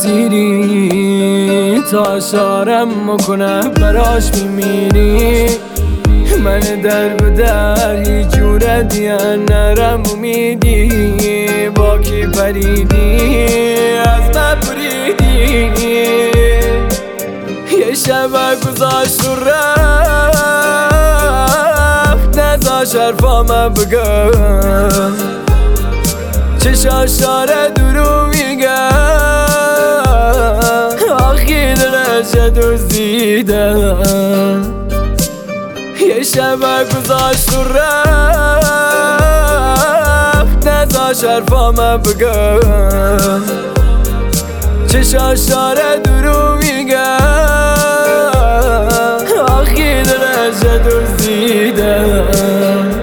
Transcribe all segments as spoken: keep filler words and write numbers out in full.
اسیری تا شارم مکنه براش میمیری. من در به در هیچ جوره دیگه نرم امیدی. با کی پریدی از من بریدی. یه شب گذاشت و رفت نذاش حرفامو بگم. چشاش داره درو میگه آخی دلش دزدیدم. یه شب گذاشت و رفت نذاش حرفامو بگم. چشاش داره درو میگه آخی دلش دزدیدم.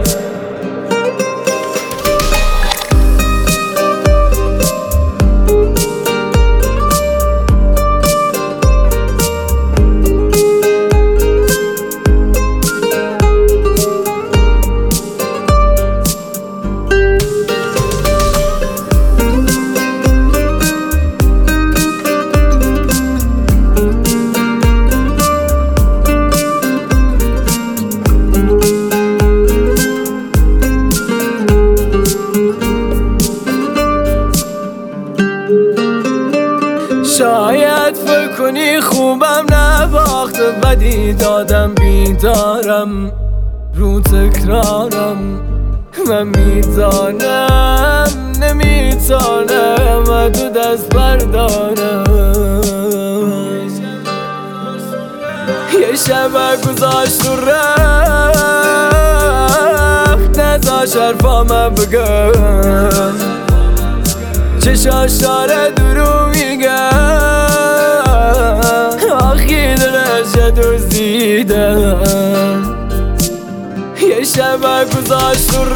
شاید فکر کنی خوبم نباخته بدی دادم بیدارم رو تکرارم. من میدانم نمیتانم تو دست بردارم. یه شب گذاشت و رفت نذاش حرفامو بگم. چشاش داره درو میگه آخی دلش دزدیدم. یه شب گذاشت و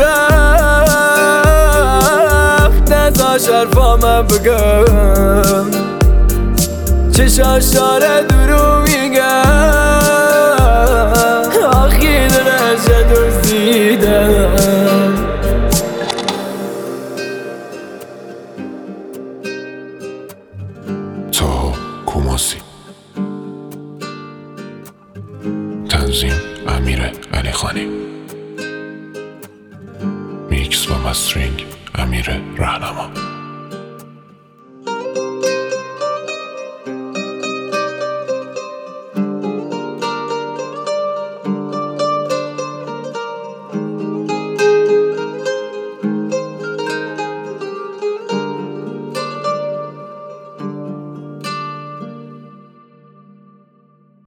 رفت نذاش حرفامو بگم. چشاش داره درو میگه آخی دلش دزدیدم. کوماسی. تنظیم امیر علی خانی. میکس و مسترینگ امیر رهنما.